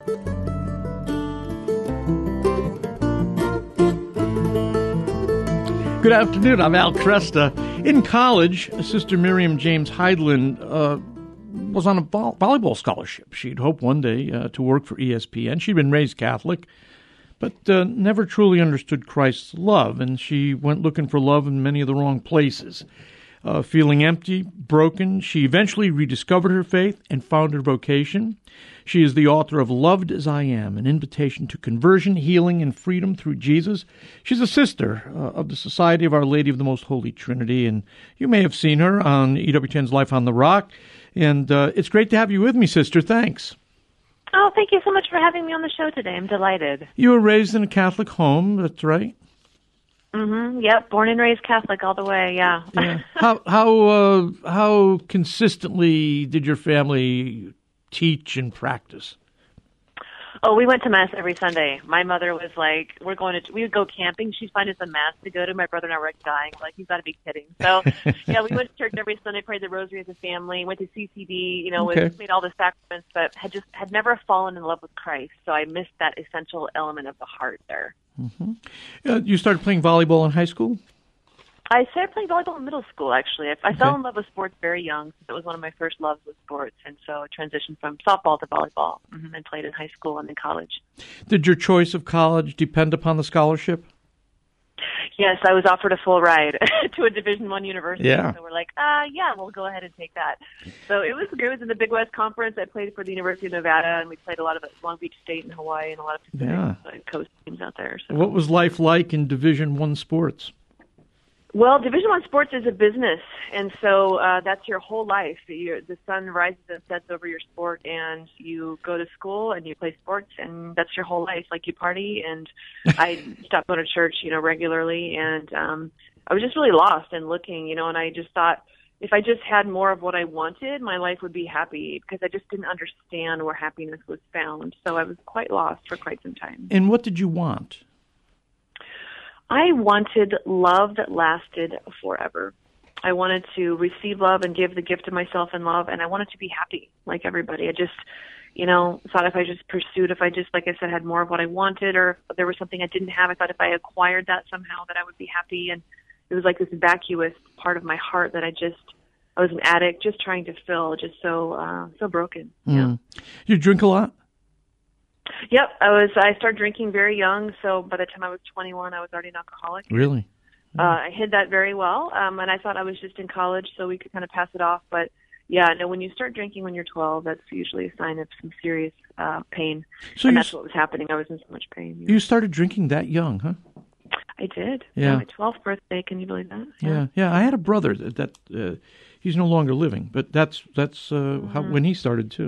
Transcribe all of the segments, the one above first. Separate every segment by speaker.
Speaker 1: Good afternoon. I'm Al Cresta. In college, Sister Miriam James Heidland was on a volleyball scholarship. She'd hoped one day to work for ESPN. She'd been raised Catholic, but never truly understood Christ's love, and she went looking for love in many of the wrong places. Feeling empty, broken, she eventually rediscovered her faith and found her vocation. She is the author of Loved as I Am, an invitation to conversion, healing, and freedom through Jesus. She's a sister of the Society of Our Lady of the Most Holy Trinity, and you may have seen her on EWTN's Life on the Rock. And it's great to have you with me, sister. Thanks.
Speaker 2: Oh, thank you so much for having me on the show today. I'm delighted.
Speaker 1: You were raised in a Catholic home, that's right?
Speaker 2: Mm-hmm. Yep, born and raised Catholic all the way, yeah.
Speaker 1: Yeah. How consistently did your family teach and practice?
Speaker 2: Oh, we went to Mass every Sunday. My mother was like, we would go camping. She'd find us a Mass to go to. My brother and I were dying. Like, you've got to be kidding. So, yeah, we went to church every Sunday, prayed the rosary as a family, went to CCD, made all the sacraments, but had never fallen in love with Christ. So I missed that essential element of the heart there.
Speaker 1: Mm-hmm. You started playing volleyball in high school?
Speaker 2: I started playing volleyball in middle school, actually. I fell in love with sports very young, since it was one of my first loves with sports. And so I transitioned from softball to volleyball and played in high school and in college. Did your choice of college depend upon the scholarship? Yes, I was offered a full ride to a Division I university. Yeah. So we're like, we'll go ahead and take that. So it was great. It was in the Big West Conference. I played for the University of Nevada, and we played a lot of Long Beach State and Hawaii and a lot of Pacific Coast teams out there. So. What was life like in Division I sports? Well, Division I sports is a business, and so that's your whole life. The sun rises and sets over your sport, and you go to school and you play sports, and that's your whole life. Like, you party, and I stopped going to church, regularly, and I was just really lost and looking, and I just thought if I just had more of what I wanted, my life would be happy, because I just didn't understand where happiness was found. So I was quite lost for quite some time. And what did you want? I wanted love that lasted forever. I wanted to receive love and give the gift of myself in love, and I wanted to be happy like everybody. I just, thought if I just pursued, if I just, like I said, had more of what I wanted, or if there was something I didn't have, I thought if I acquired that somehow that I would be happy. And it was like this vacuous part of my heart that I was an addict just trying to fill, just so broken. Mm. Yeah. You drink a lot? Yep, I started drinking very young, so by the time I was 21, I was already an alcoholic. Really? I hid that very well, and I thought I was just in college, so we could kind of pass it off. But yeah, no, when you start drinking when you're 12, that's usually a sign of some serious pain. So and that's what was happening. I was in so much pain. You started drinking that young, huh? I did. Yeah. My 12th birthday. Can you believe that? Yeah. I had a brother that he's no longer living, but that's how when he started too.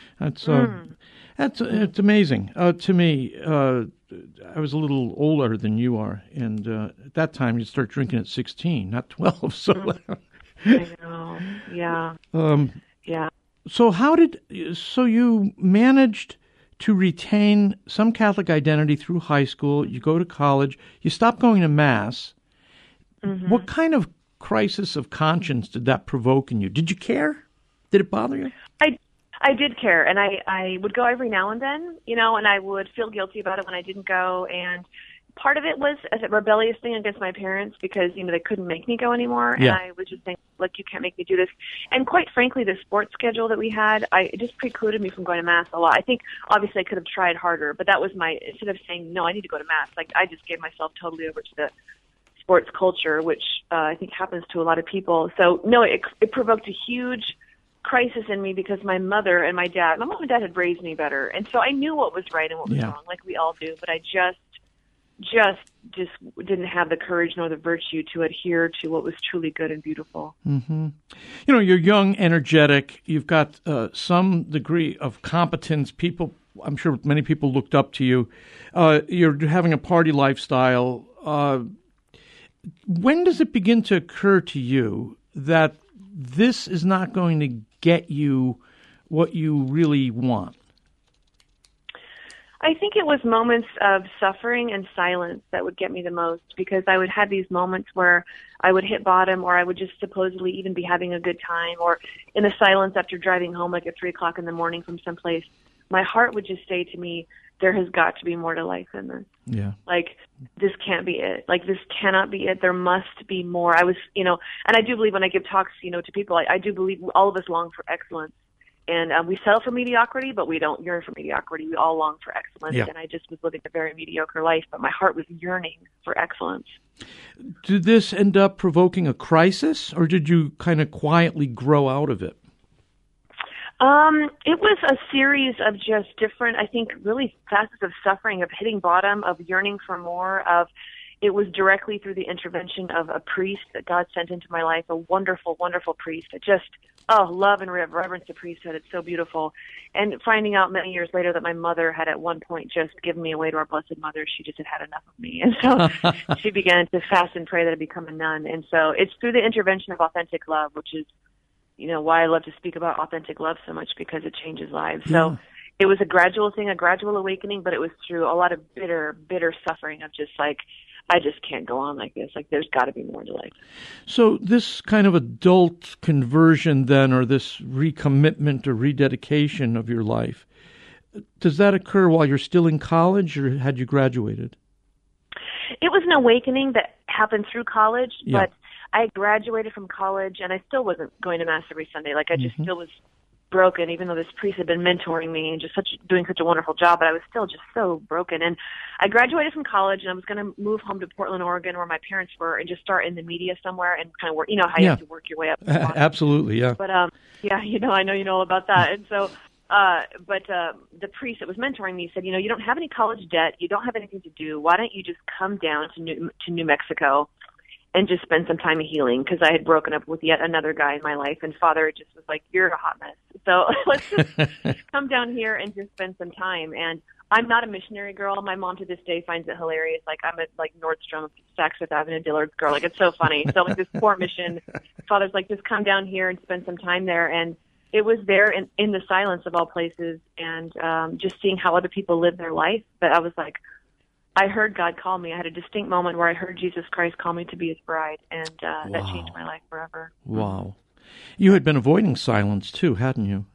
Speaker 2: It's amazing. To me, I was a little older than you are, and at that time you start drinking at 16, not 12. So I know. Yeah. Yeah. So you managed to retain some Catholic identity through high school. You go to college. You stop going to Mass. Mm-hmm. What kind of crisis of conscience did that provoke in you? Did you care? Did it bother you? I did care, and I would go every now and then, and I would feel guilty about it when I didn't go. And part of it was a rebellious thing against my parents because, they couldn't make me go anymore. Yeah. And I was just saying, look, you can't make me do this. And quite frankly, the sports schedule that we had, it just precluded me from going to Mass a lot. I think, obviously, I could have tried harder, but that was instead of saying, no, I need to go to Mass, I just gave myself totally over to the sports culture, which I think happens to a lot of people. So, no, it provoked a huge crisis in me because my mom and dad had raised me better, and so I knew what was right and what was wrong, like we all do. But I just didn't have the courage nor the virtue to adhere to what was truly good and beautiful. Mm-hmm. You're young, energetic. You've got some degree of competence. I'm sure many people looked up to you. You're having a party lifestyle. When does it begin to occur to you that this is not going to get you what you really want? I think it was moments of suffering and silence that would get me the most, because I would have these moments where I would hit bottom, or I would just supposedly even be having a good time, or in the silence after driving home like at 3 o'clock in the morning from someplace, my heart would just say to me, there has got to be more to life than this.
Speaker 1: Yeah.
Speaker 2: Like, this can't be it. Like, this cannot be it. There must be more. I was, and I do believe when I give talks, to people, I do believe all of us long for excellence. And we settle for mediocrity, but we don't yearn for mediocrity. We all long for excellence.
Speaker 1: Yeah.
Speaker 2: And I just was living a very mediocre life, but my heart was yearning for excellence.
Speaker 1: Did this end up provoking a crisis, or did you kind of quietly grow out of it?
Speaker 2: It was a series of just different, I think, really facets of suffering, of hitting bottom, of yearning for more, it was directly through the intervention of a priest that God sent into my life, a wonderful, wonderful priest that just, love and reverence the priesthood. It's so beautiful. And finding out many years later that my mother had at one point just given me away to our Blessed Mother. She just had enough of me. And so she began to fast and pray that I become a nun. And so it's through the intervention of authentic love, which is, why I love to speak about authentic love so much, because it changes lives.
Speaker 1: Yeah.
Speaker 2: So it was a gradual thing, a gradual awakening, but it was through a lot of bitter, bitter suffering of just like, I just can't go on like this. Like, there's got to be more to life.
Speaker 1: So this kind of adult conversion then, or this recommitment or rededication of your life, does that occur while you're still in college, or had you graduated?
Speaker 2: It was an awakening that happened through college,
Speaker 1: Yeah.
Speaker 2: but I graduated from college and I still wasn't going to Mass every Sunday. Like, I just still was broken, even though this priest had been mentoring me and just doing such a wonderful job, but I was still just so broken. And I graduated from college and I was going to move home to Portland, Oregon, where my parents were, and just start in the media somewhere and kind of work, how you have to work your way up.
Speaker 1: Absolutely, yeah.
Speaker 2: But, I know you know all about that. And so, the priest that was mentoring me said, you don't have any college debt. You don't have anything to do. Why don't you just come down to New Mexico and just spend some time healing? Because I had broken up with yet another guy in my life, and Father just was like, you're a hot mess. So let's just come down here and just spend some time. And I'm not a missionary girl. My mom to this day finds it hilarious. Like, I'm a Nordstrom, Saks Fifth Avenue, Dillard's girl. Like, it's so funny. So like this poor mission, Father's like, just come down here and spend some time there. And it was there in the silence of all places, and just seeing how other people live their life. But I was like, I heard God call me. I had a distinct moment where I heard Jesus Christ call me to be his bride, and that changed my life forever.
Speaker 1: Wow. You had been avoiding silence too, hadn't you?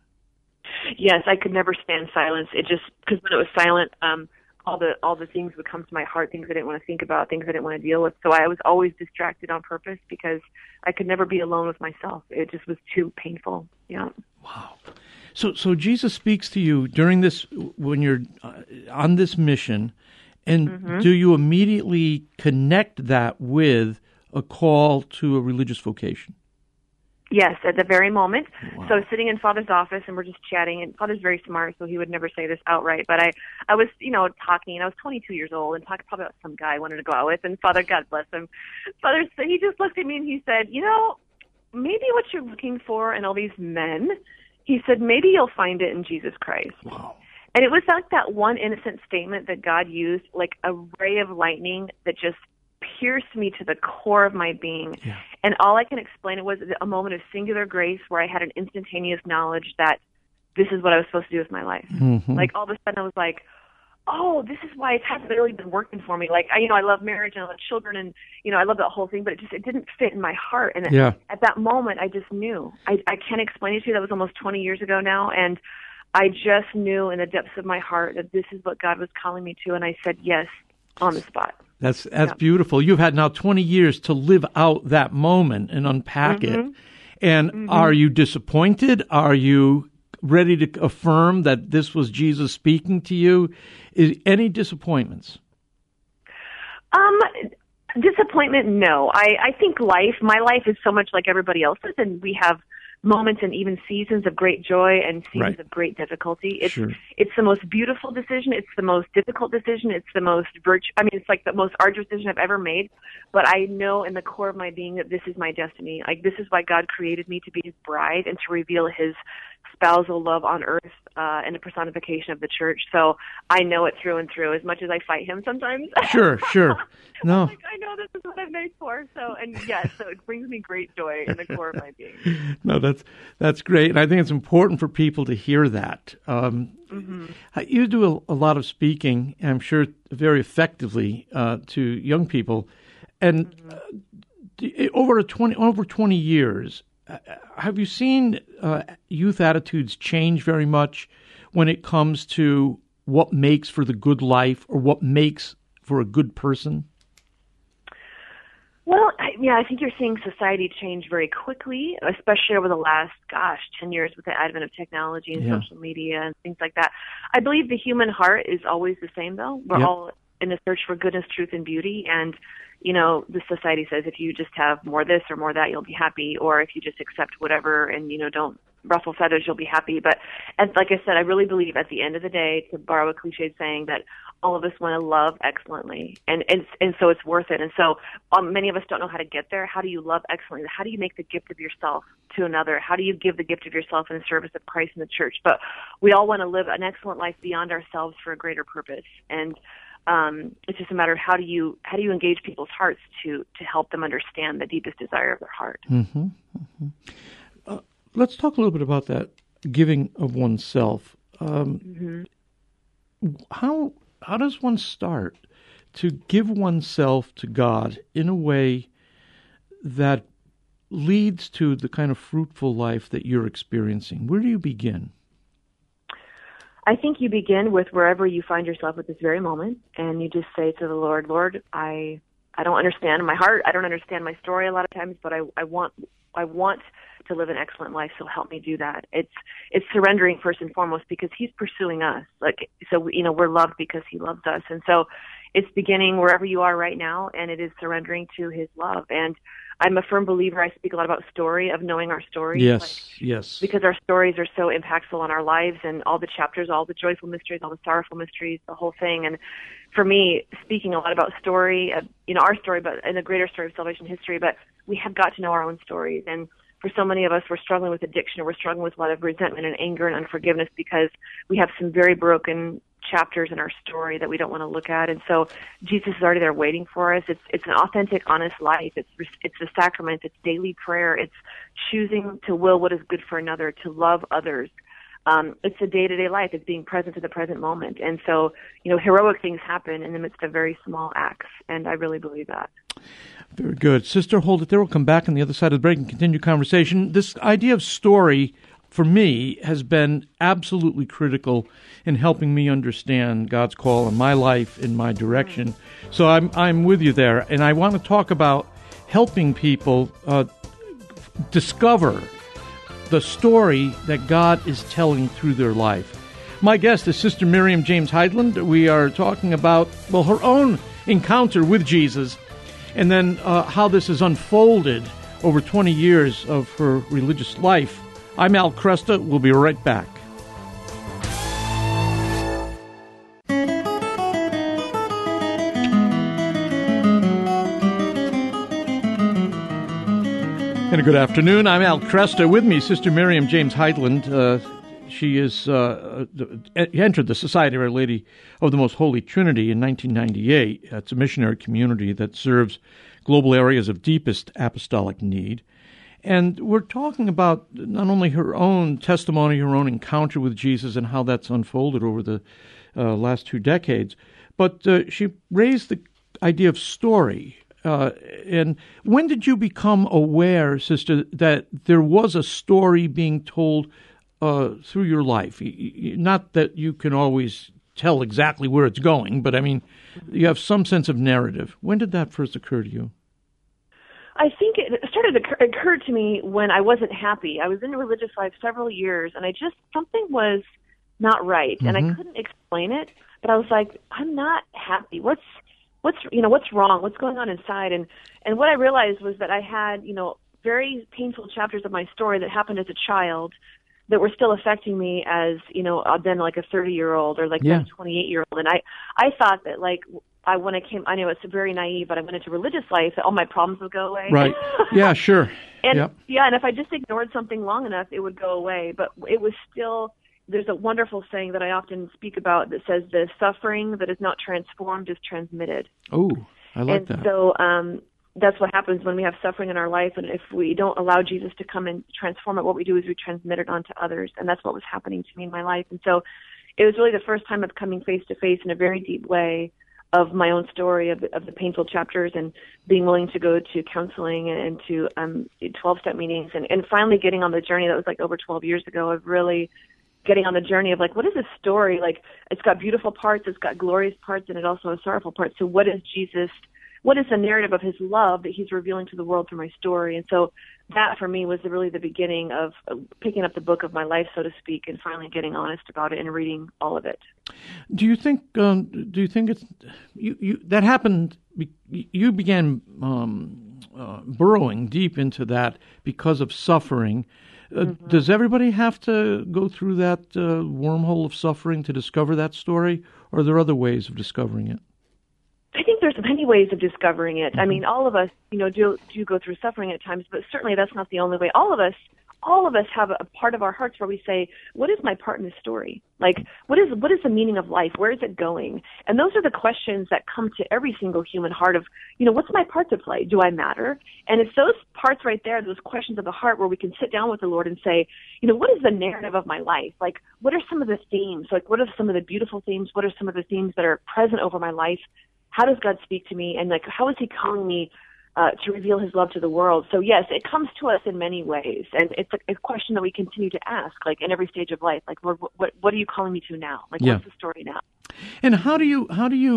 Speaker 2: Yes, I could never stand silence. It just, because when it was silent, all the things would come to my heart, things I didn't want to think about, things I didn't want to deal with. So I was always distracted on purpose because I could never be alone with myself. It just was too painful. Yeah.
Speaker 1: Wow. So Jesus speaks to you during this, when you're on this mission, and do you immediately connect that with a call to a religious vocation?
Speaker 2: Yes, at the very moment.
Speaker 1: Wow.
Speaker 2: So sitting in Father's office, and we're just chatting, and Father's very smart, so he would never say this outright, but I was, talking, and I was 22 years old, and talking probably about some guy I wanted to go out with, and Father, God bless him, he just looked at me and he said, maybe what you're looking for in all these men, he said, maybe you'll find it in Jesus Christ.
Speaker 1: Wow.
Speaker 2: And it was like that one innocent statement that God used, like a ray of lightning that just pierced me to the core of my being.
Speaker 1: Yeah.
Speaker 2: And all I can explain it was a moment of singular grace where I had an instantaneous knowledge that this is what I was supposed to do with my life.
Speaker 1: Mm-hmm.
Speaker 2: Like, all of a sudden I was like, oh, this is why it hasn't really been working for me. Like, I love marriage and I love children and, I love that whole thing, but it didn't fit in my heart. And at that moment, I just knew. I can't explain it to you. That was almost 20 years ago now. And I just knew in the depths of my heart that this is what God was calling me to. And I said yes on the spot.
Speaker 1: That's beautiful. You've had now 20 years to live out that moment and unpack it. And are you disappointed? Are you ready to affirm that this was Jesus speaking to you? Any disappointments?
Speaker 2: Disappointment, no. I think my life is so much like everybody else's, and we have moments and even seasons of great joy and seasons of great difficulty. It's the most beautiful decision. It's the most difficult decision. It's the most it's like the most arduous decision I've ever made. But I know in the core of my being that this is my destiny. Like, this is why God created me, to be his bride and to reveal his spousal love on earth and the personification of the church. So I know it through and through, as much as I fight him sometimes.
Speaker 1: Sure. No.
Speaker 2: I know this is what I'm made for. So it brings me great joy in the core of my being.
Speaker 1: No, that's great. And I think it's important for people to hear that. You do a lot of speaking, and I'm sure very effectively, to young people. And over 20 years, have you seen youth attitudes change very much when it comes to what makes for the good life or what makes for a good person?
Speaker 2: Well, I think you're seeing society change very quickly, especially over the last, 10 years with the advent of technology and social media and things like that. I believe the human heart is always the same, though. We're all in a search for goodness, truth, and beauty. And, the society says if you just have more this or more that, you'll be happy. Or if you just accept whatever and, don't ruffle feathers, you'll be happy. But and like I said, I really believe at the end of the day, to borrow a cliched saying, that all of us want to love excellently, and so it's worth it. And so many of us don't know how to get there. How do you love excellently? How do you make the gift of yourself to another? How do you give the gift of yourself in the service of Christ and the church? But we all want to live an excellent life beyond ourselves for a greater purpose. And it's just a matter of how do you engage people's hearts to help them understand the deepest desire of their heart.
Speaker 1: Mm-hmm. Mm-hmm. Let's talk a little bit about that giving of oneself. How does one start to give oneself to God in a way that leads to the kind of fruitful life that you're experiencing? Where do you begin?
Speaker 2: I think you begin with wherever you find yourself at this very moment, and you just say to the Lord, I don't understand my heart. I don't understand my story a lot of times, but I want to live an excellent life, so help me do that. It's surrendering first and foremost, because He's pursuing us. We're loved because He loves us. And so it's beginning wherever you are right now, and it is surrendering to His love. And I'm a firm believer, I speak a lot about story, of knowing our stories.
Speaker 1: Yes.
Speaker 2: Because our stories are so impactful on our lives, and all the chapters, all the joyful mysteries, all the sorrowful mysteries, the whole thing. And for me, speaking a lot about story, our story, but in the greater story of salvation history, but we have got to know our own stories. And for so many of us, we're struggling with addiction, or we're struggling with a lot of resentment and anger and unforgiveness because we have some very broken chapters in our story that we don't want to look at. And so Jesus is already there waiting for us. It's an authentic, honest life. It's the sacrament. It's daily prayer. It's choosing to will what is good for another, to love others. It's a day-to-day life. It's being present to the present moment. And so, heroic things happen in the midst of very small acts. And I really believe that.
Speaker 1: Very good. Sister, hold it there. We'll come back on the other side of the break and continue conversation. This idea of story, for me, has been absolutely critical in helping me understand God's call in my life, in my direction. So I'm with you there. And I want to talk about helping people discover the story that God is telling through their life. My guest is Sister Miriam James Heidland. We are talking about, her own encounter with Jesus, and then how this has unfolded over 20 years of her religious life. I'm Al Kresta. We'll be right back. And good afternoon. I'm Al Kresta. With me, Sister Miriam James Heidland. She is entered the Society of Our Lady of the Most Holy Trinity in 1998. It's a missionary community that serves global areas of deepest apostolic need. And we're talking about not only her own testimony, her own encounter with Jesus, and how that's unfolded over the last 2 decades, but she raised the idea of story. And when did you become aware, Sister, that there was a story being told through your life? Not that you can always tell exactly where it's going, but I mean, you have some sense of narrative. When did that first occur to you?
Speaker 2: I think it started to occur to me when I wasn't happy. I was in a religious life several years, and something was not right, and I couldn't explain it. But I was like, I'm not happy. What's wrong? What's going on inside? And what I realized was that I had, very painful chapters of my story that happened as a child that were still affecting me as, then like a 30-year-old or like a 28-year-old. And I thought that I know it's very naive, but I went into religious life, that all my problems would go away.
Speaker 1: Right. Yeah, sure.
Speaker 2: And and if I just ignored something long enough, it would go away. But it was still, there's a wonderful saying that I often speak about that says the suffering that is not transformed is transmitted.
Speaker 1: Oh, I like that.
Speaker 2: And so that's what happens when we have suffering in our life. And if we don't allow Jesus to come and transform it, what we do is we transmit it onto others. And that's what was happening to me in my life. And so it was really the first time of coming face to face in a very deep way of my own story, of the painful chapters, and being willing to go to counseling and to 12-step meetings, and finally getting on the journey that was like over 12 years ago of really getting on the journey of like, what is this story? Like, it's got beautiful parts, it's got glorious parts, and it also has sorrowful parts. So what is the narrative of his love that he's revealing to the world through my story? And so that for me was really the beginning of picking up the book of my life, so to speak, and finally getting honest about it and reading all of it.
Speaker 1: Do you think it's you that happened? You began burrowing deep into that because of suffering. Does everybody have to go through that wormhole of suffering to discover that story, or are there other ways of discovering it?
Speaker 2: I think there's many ways of discovering it. I mean, all of us, do go through suffering at times, but certainly that's not the only way. All of us have a part of our hearts where we say, what is my part in this story? Like, what is the meaning of life? Where is it going? And those are the questions that come to every single human heart of, what's my part to play? Do I matter? And it's those parts right there, those questions of the heart where we can sit down with the Lord and say, what is the narrative of my life? Like, what are some of the themes? Like, what are some of the beautiful themes? What are some of the themes that are present over my life? How does God speak to me? And like, how is he calling me to reveal his love to the world? So yes, it comes to us in many ways. And it's a question that we continue to ask, like in every stage of life, like, Lord, what are you calling me to now? Like, what's the story now?
Speaker 1: And how do you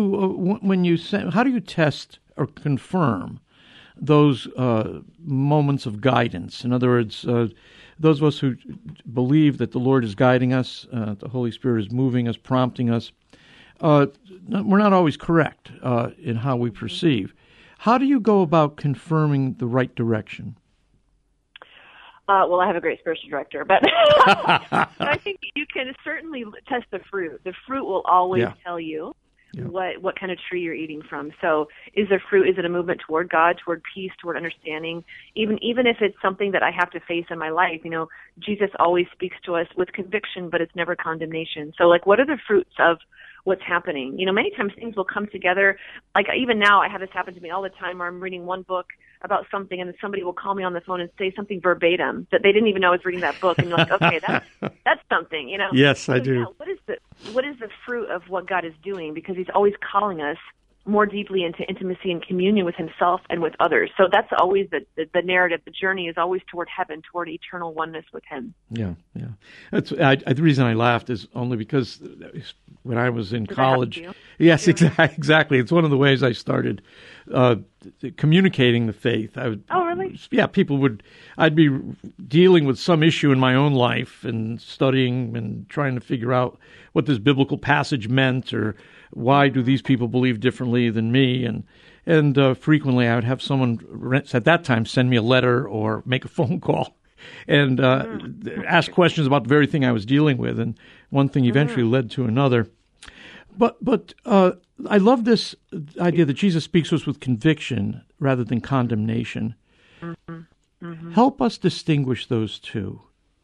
Speaker 1: test or confirm those moments of guidance? In other words, those of us who believe that the Lord is guiding us, the Holy Spirit is moving us, prompting us, we're not always correct in how we perceive. How do you go about confirming the right direction?
Speaker 2: Well, I have a great spiritual director, but I think you can certainly test the fruit. The fruit will always tell you what kind of tree you're eating from. So is there fruit? Is it a movement toward God, toward peace, toward understanding? Even if it's something that I have to face in my life, Jesus always speaks to us with conviction, but it's never condemnation. So like, what are the fruits of what's happening? Many times things will come together. Like even now, I have this happen to me all the time where I'm reading one book about something and then somebody will call me on the phone and say something verbatim that they didn't even know I was reading that book. And you're like, okay, that's something,
Speaker 1: Yes, I do.
Speaker 2: Yeah, what is the fruit of what God is doing? Because he's always calling us more deeply into intimacy and communion with himself and with others. So that's always the narrative. The journey is always toward heaven, toward eternal oneness with him.
Speaker 1: Yeah. The reason I laughed is only because when I was in college, yes, exactly. It's one of the ways I started communicating the faith.
Speaker 2: Oh, really?
Speaker 1: Yeah, I'd be dealing with some issue in my own life and studying and trying to figure out what this biblical passage meant or why do these people believe differently than me? And frequently I would have someone at that time send me a letter or make a phone call and ask questions about the very thing I was dealing with. And one thing eventually led to another. But I love this idea that Jesus speaks to us with conviction rather than condemnation. Help us distinguish those two.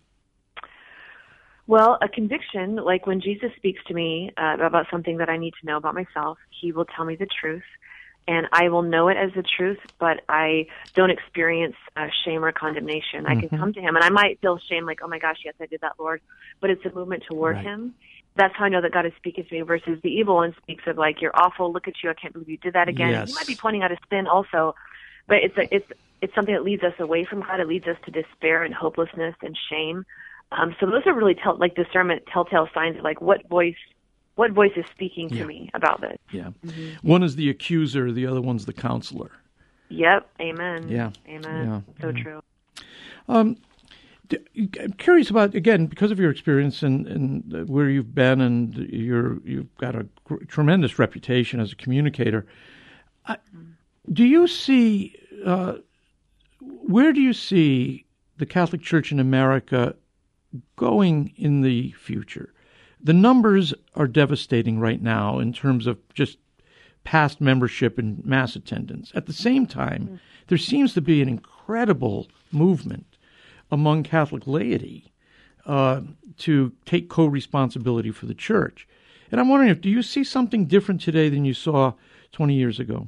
Speaker 2: Well, a conviction, like when Jesus speaks to me about something that I need to know about myself, he will tell me the truth, and I will know it as the truth, but I don't experience shame or condemnation. I can come to him, and I might feel shame, like, oh my gosh, yes, I did that, Lord, but it's a movement toward him. That's how I know that God is speaking to me, versus the evil one speaks of, like, you're awful, look at you, I can't believe you did that again.
Speaker 1: Yes.
Speaker 2: He might be pointing out a sin also, but it's something that leads us away from God. It leads us to despair and hopelessness and shame. So those are really discernment, telltale signs of like what voice is speaking to me about this.
Speaker 1: Yeah, one is the accuser, the other one's the counselor.
Speaker 2: Yep. Amen.
Speaker 1: Yeah.
Speaker 2: Amen.
Speaker 1: Yeah.
Speaker 2: So true.
Speaker 1: I'm curious about, again, because of your experience and where you've been, and you've got a tremendous reputation as a communicator. Do you see where do you see the Catholic Church in America going in the future? The numbers are devastating right now in terms of just past membership and mass attendance. At the same time, there seems to be an incredible movement among Catholic laity to take co-responsibility for the church. And I'm wondering, do you see something different today than you saw 20 years ago?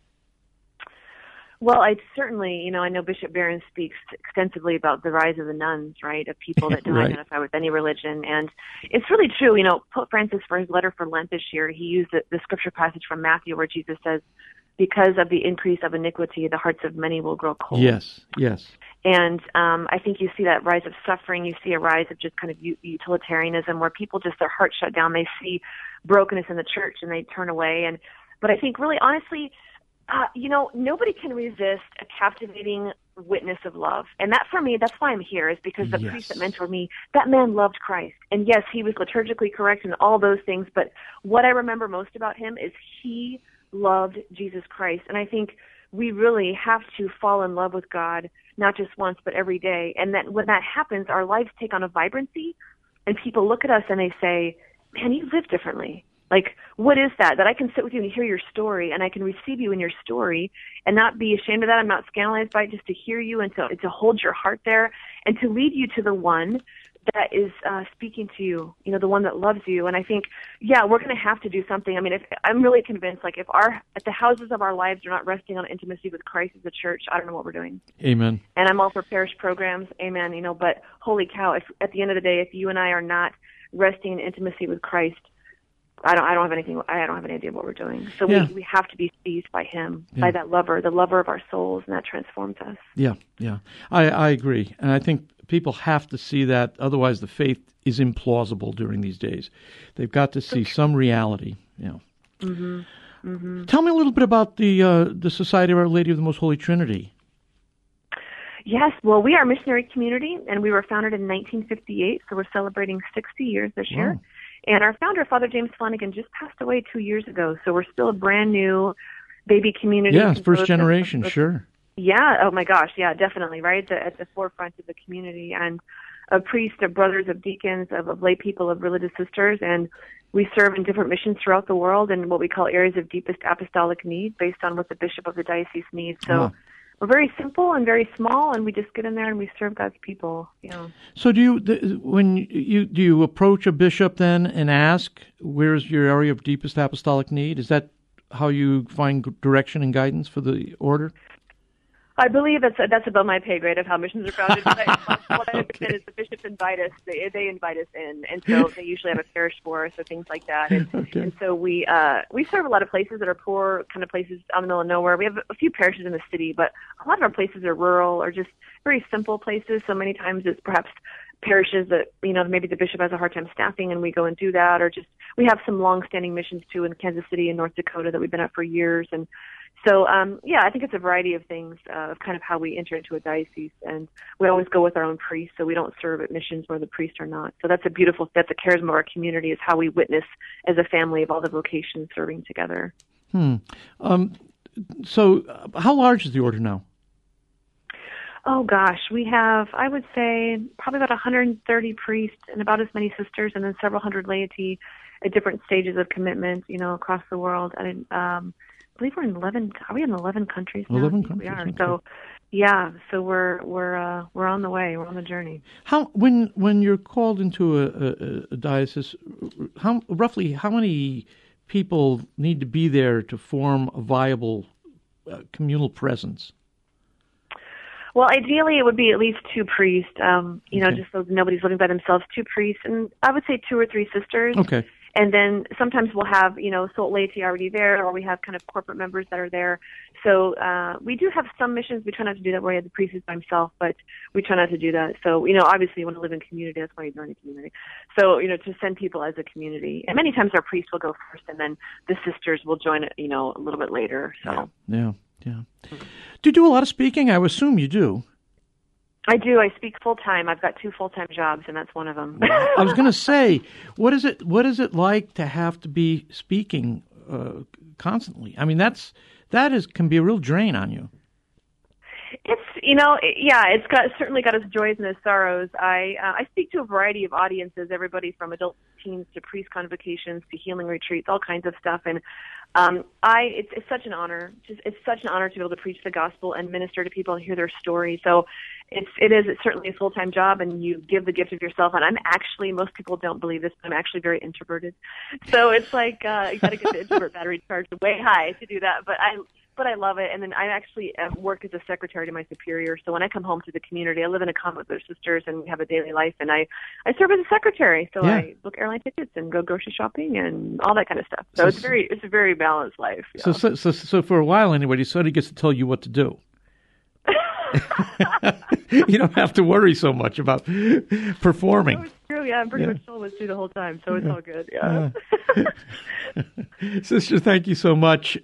Speaker 2: Well, I certainly, I know Bishop Barron speaks extensively about the rise of the nuns, right, of people that don't identify with any religion. And it's really true. Pope Francis, for his letter for Lent this year, he used the scripture passage from Matthew where Jesus says, because of the increase of iniquity, the hearts of many will grow cold.
Speaker 1: Yes.
Speaker 2: And I think you see that rise of suffering. You see a rise of just kind of utilitarianism, where people just, their hearts shut down. They see brokenness in the church and they turn away. But I think really honestly, nobody can resist a captivating witness of love. And that, for me, that's why I'm here, is because the priest that mentored me, that man loved Christ. And yes, he was liturgically correct and all those things. But what I remember most about him is he loved Jesus Christ. And I think we really have to fall in love with God, not just once, but every day. And that when that happens, our lives take on a vibrancy, and people look at us and they say, man, you live differently. Like, what is that? That I can sit with you and hear your story, and I can receive you in your story and not be ashamed of that. I'm not scandalized by it, just to hear you and to hold your heart there and to lead you to the one that is speaking to you, the one that loves you. And I think, we're going to have to do something. I mean, I'm really convinced, like, if the houses of our lives are not resting on intimacy with Christ as a church, I don't know what we're doing.
Speaker 1: Amen. And
Speaker 2: I'm all for parish programs. Amen. But holy cow, if at the end of the day, if you and I are not resting in intimacy with Christ, I don't have anything. I don't have any idea what we're doing. So we have to be seized by Him, by that lover, the lover of our souls, and that transforms us.
Speaker 1: Yeah. I agree, and I think people have to see that. Otherwise, the faith is implausible during these days. They've got to see some reality. Mm-hmm. Mm-hmm. Tell me a little bit about the Society of Our Lady of the Most Holy Trinity.
Speaker 2: Yes, well, we are a missionary community, and we were founded in 1958, so we're celebrating 60 years this year. And our founder, Father James Flanagan, just passed away 2 years ago, so we're still a brand new baby community.
Speaker 1: Yeah, first generation, sure.
Speaker 2: Yeah, oh my gosh, yeah, definitely, right, at the forefront of the community, and of priests, of brothers, of deacons, of lay people, of religious sisters, and we serve in different missions throughout the world in what we call areas of deepest apostolic need based on what the bishop of the diocese needs. So we're very simple and very small, and we just get in there and we serve God's people.
Speaker 1: So do you approach a bishop then and ask, where's your area of deepest apostolic need? Is that how you find direction and guidance for the order?
Speaker 2: I believe that's above my pay grade of how missions are founded. But what I understand is the bishops invite us; they invite us in, and so they usually have a parish for us or things like that. And so we serve a lot of places that are poor, kind of places out in the middle of nowhere. We have a few parishes in the city, but a lot of our places are rural or just very simple places. So many times it's perhaps parishes that maybe the bishop has a hard time staffing, and we go and do that, or just we have some long-standing missions too in Kansas City and North Dakota that we've been at for years. And so, I think it's a variety of things of kind of how we enter into a diocese, and we always go with our own priest, so we don't serve at missions where the priests are not. So that's a charisma of our community, is how we witness as a family of all the vocations serving together.
Speaker 1: So how large is the order now?
Speaker 2: Oh gosh, we have, I would say, probably about 130 priests and about as many sisters, and then several hundred laity at different stages of commitment, across the world. And I believe we're in 11. Are we in 11 countries now?
Speaker 1: 11 countries.
Speaker 2: We are.
Speaker 1: Okay.
Speaker 2: So, yeah. So we're on the way. We're on the journey.
Speaker 1: How when you're called into a diocese, roughly how many people need to be there to form a viable communal presence?
Speaker 2: Well, ideally, it would be at least 2 priests. Just so nobody's living by themselves. 2 priests, and I would say 2 or 3 sisters.
Speaker 1: Okay.
Speaker 2: And then sometimes we'll have, sole laity already there, or we have kind of corporate members that are there. So we do have some missions. We try not to do that where we have the priest is by himself, but we try not to do that. So, obviously you want to live in community. That's why you join a community. So, to send people as a community. And many times our priests will go first, and then the sisters will join, a little bit later. So
Speaker 1: Yeah. Do you do a lot of speaking? I would assume you do.
Speaker 2: I do. I speak full-time. I've got 2 full-time jobs, and that's one of them.
Speaker 1: I was going to say, what is it like to have to be speaking constantly? I mean, can be a real drain on you.
Speaker 2: It's, it's certainly got its joys and its sorrows. I speak to a variety of audiences, everybody from adult teens to priest convocations to healing retreats, all kinds of stuff. And it's such an honor. It's such an honor to be able to preach the gospel and minister to people and hear their story. So it's certainly a full-time job, and you give the gift of yourself. And I'm actually, most people don't believe this, but I'm actually very introverted. So it's like you got to get the introvert battery charged way high to do that. But I love it. And then I actually work as a secretary to my superior. So when I come home to the community, I live in a convent with their sisters, and we have a daily life. And I serve as a secretary. So I book airline tickets and go grocery shopping and all that kind of stuff. So it's a very balanced life.
Speaker 1: So for a while anyway, somebody gets to tell you what to do. You don't have to worry so much about performing.
Speaker 2: That was true. Yeah, I'm pretty much told through the whole time, so it's all good. Yeah.
Speaker 1: Sister, thank you so much.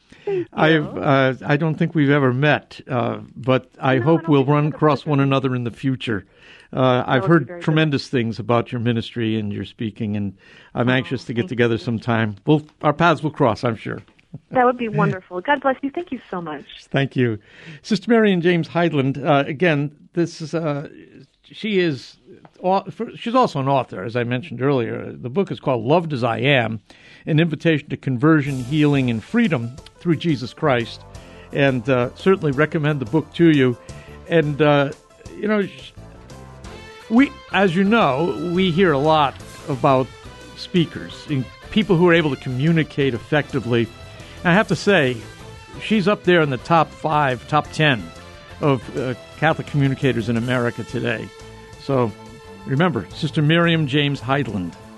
Speaker 1: I don't think we've ever met, but I hope we'll run across one another in the future. I've heard tremendous things about your ministry and your speaking, and I'm anxious to get together sometime. Our paths will cross, I'm sure.
Speaker 2: That would be wonderful. God bless you. Thank you so much.
Speaker 1: Thank you. Sister Miriam James Heidland, again, this is she's also an author, as I mentioned earlier. The book is called Loved as I Am, an invitation to conversion, healing, and freedom through Jesus Christ. And certainly recommend the book to you. And, we hear a lot about speakers, people who are able to communicate effectively. I have to say, she's up there in the top 10 of Catholic communicators in America today. So remember, Sister Miriam James Heidland.